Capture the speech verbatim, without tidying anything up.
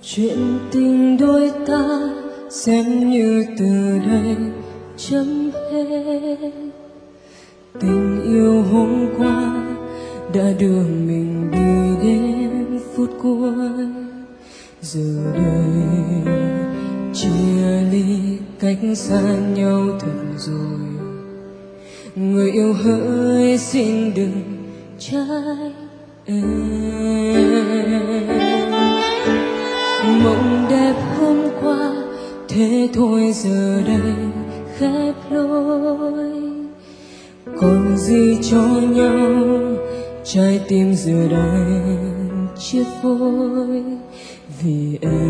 Chuyện tình đôi ta xem như từ đây chấm hết. Tình yêu hôm qua đã đưa mình đi đến phút cuối. Giờ đây chia ly cách xa nhau thật rồi. Người yêu hỡi xin đừng trách em. Mộng đẹp hôm qua thế thôi giờ đây khép lối. Còn gì cho nhau trái tim giờ đây chia phôi. Vì em